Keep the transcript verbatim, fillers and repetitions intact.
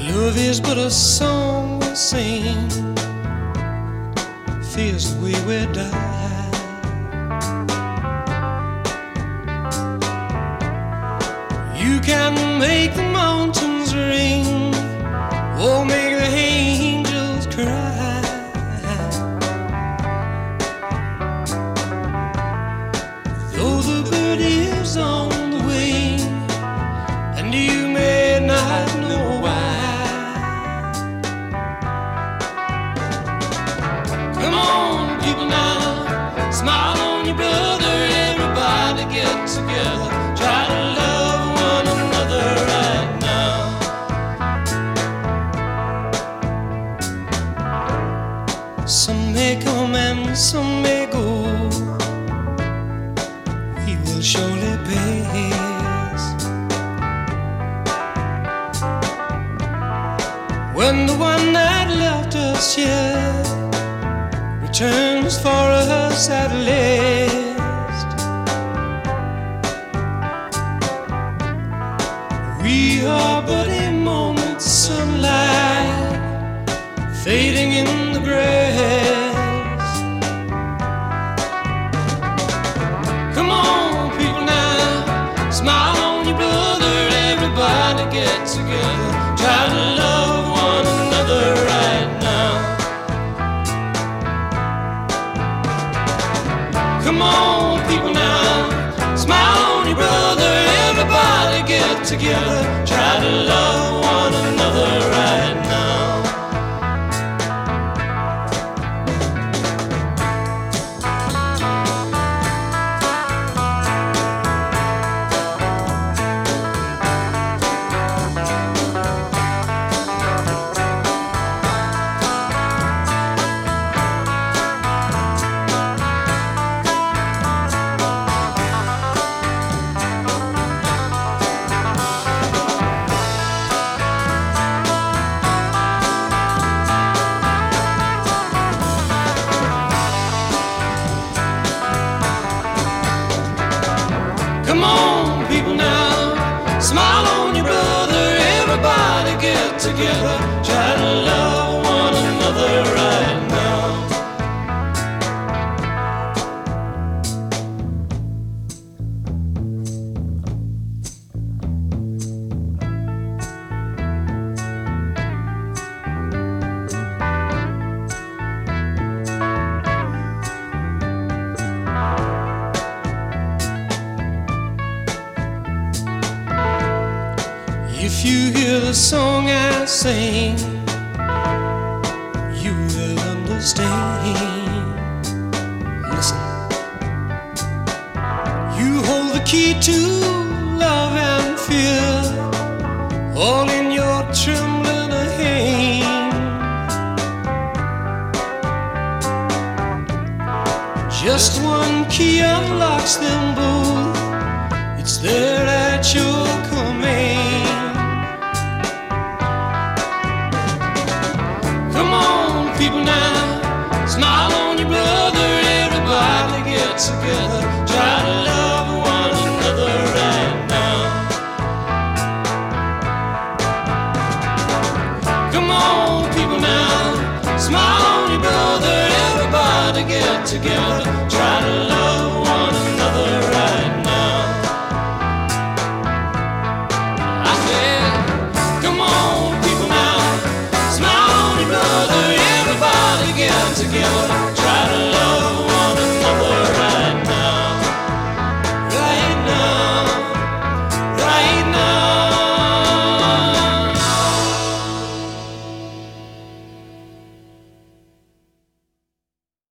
Love is but a song we sing, feels the way we die. You can make the mountains ring, or make the angels cry. Though the bird is on the wing, and you may not know why. Come on, people now, smile on your brother. Everybody get together, try to love one another right now. Some may come and some may go, we will surely pass. When the one that left us here returns for us at last, we are but a moment's sunlight fading in the grass. Come on, people now, smile on your brother. Everybody get together, try to love one another right now. Come on, people now, smile on your brother. Everybody get together, try to love one another right now. Come on, people now, smile on your brother. Everybody get together, try to love one another right now. If you hear the song I sing, you will understand. Listen, you hold the key to love and fear, all in your trembling hand. Just one key unlocks them both, it's there at your command. Come on, people now, smile on your brother. Everybody get together, try to love one another right now. Come on, people now, smile on your brother. Everybody get together,